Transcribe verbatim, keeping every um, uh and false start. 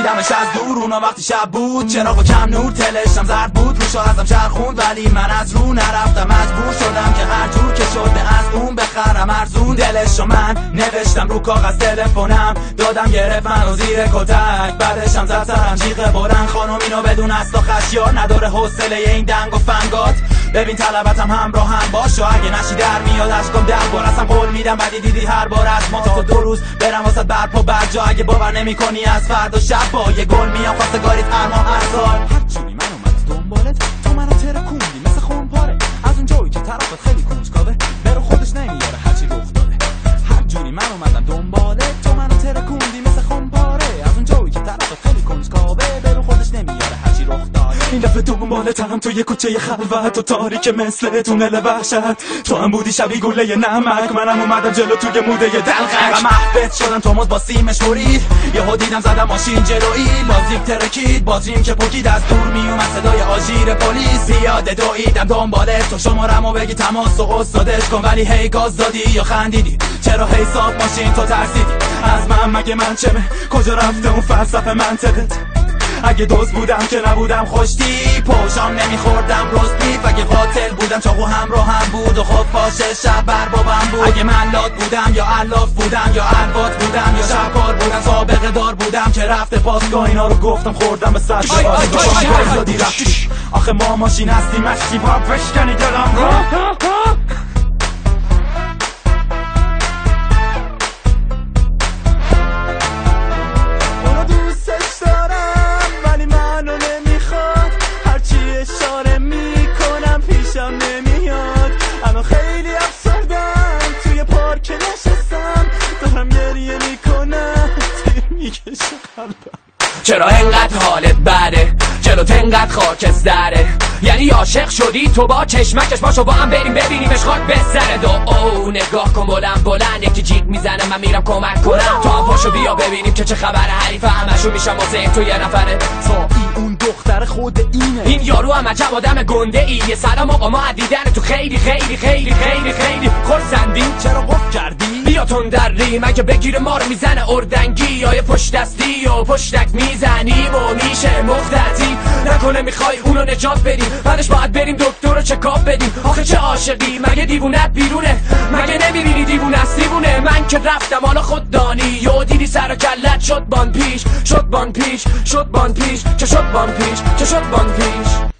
دیدمش از دور اونا وقتی شب بود، چراغ کم نور تلشم زرد بود، روشو ازم چرخوند ولی من از رو نرفتم، مجبور شدم که هر جور که شده از اون بخرم ارزون. دلشو من نوشتم رو کاغذ تلفنم، دادم گرفت منو زیر کتک، بعدشم زد سرم جیغ بلند، خانم اینو بدون است و خشیار نداره حوصله این دنگ و فنگات. ببین طلبتم همراه هم باش و اگه نشی در میاد اشکم ده بار اصلا قول میدم بدی دیدی هر بار از ما تا دو روز برم واسه برپا برجا، اگه باور نمی کنی از فردا شب با یه گل میام خواستگاریت هر ماه هر سال. هر جوری من اومد دنبالت تو منو ترکوندی مثل خون پاره، از اون جایی که طرفت خیلی کنجکاوه برو خودش نمیاره هرچی رخ داده. هر جوری من اومدم دنبالت تو منو ترکوندی مثل خون پاره، از اون جایی که طرفت خیلی کنجکاوه برو خودش نمیاره هرچی رخ داده. این دفعه دنبالتم تو یه کوچه خلوت و تاریک مثل تونل وحشت، تو هم بودی شبیه گله نمک، منم اومدم جلو توی موده دلغک و محبت شدم تو مد با سیمش برید، یهو دیدم زدم ماشین جلویی لازیک ترکید، باتریم که پکید از دور میومد صدای آژیر پلیس، زیاده دویدم دنبالت تو شمارمو بگی تماس و استادش کن، ولی هی گاز دادی یا خندیدی چرا حساب ماشین تو ترسیدی از من؟ مگه من چمه کجا رفته اون فلسفه منطقت؟ اگه دوست بودم که نبودم خوشتی پوشام نمیخوردم روز بیف، اگه قاتل بودم چاقو همراه هم بود و خب پاشه شب بر بابم بود، اگه من لات بودم یا علاف بودم یا الوات بودم یا شبکار بودم سابقه دار بودم که رفته پاسگاه اینا رو گفتم خوردم به سر شادی رفتی. آخه ما ماشین هستیم مشتی با بشکنی دلم رو نمیاد. اما خیلی افسردم توی پارک نشستم دارم گریه میکنم تیر میکشه قلبم. چرا انقدر حالت بده جلوت انقدر خاکستره، یعنی عاشق شدی تو با چشمکش باشو با هم بریم ببینیمش خاک به سر دو. او نگاه کن بلند بلند یکی جیغ میزنه من میرم کمک کنم، تو هم پاشو بیا ببینیم که چه خبره، حریف همشو میشم واسه این تو یه نفره. تو این اون دختر خود اینه، این یارو هم عجب آدم گنده ایه. سلام آقا ما دیدن تو خیلی خیلی خیلی خیلی خیلی خورسندی، چرا قفل کردی؟ بیا تون در ریم اگه بگیره ما رو میزنه اردنگی، یا پشت دستی و پشتک میزنیم و میشه مختتی. نکنه میخوای اونو نجات بدیم بعدش باید بریم دکتر رو چکاپ بدیم. آخه چه عاشقی مگه دیوونت بیرونه؟ مگه نمیبینی دیوونه است دیوونه؟ من که رفتم حالا خود دانی یو دیدی سر و کلت شد بان پیش شد بان پیش شد بان پیش چه شد بان پیش چه شد بان پیش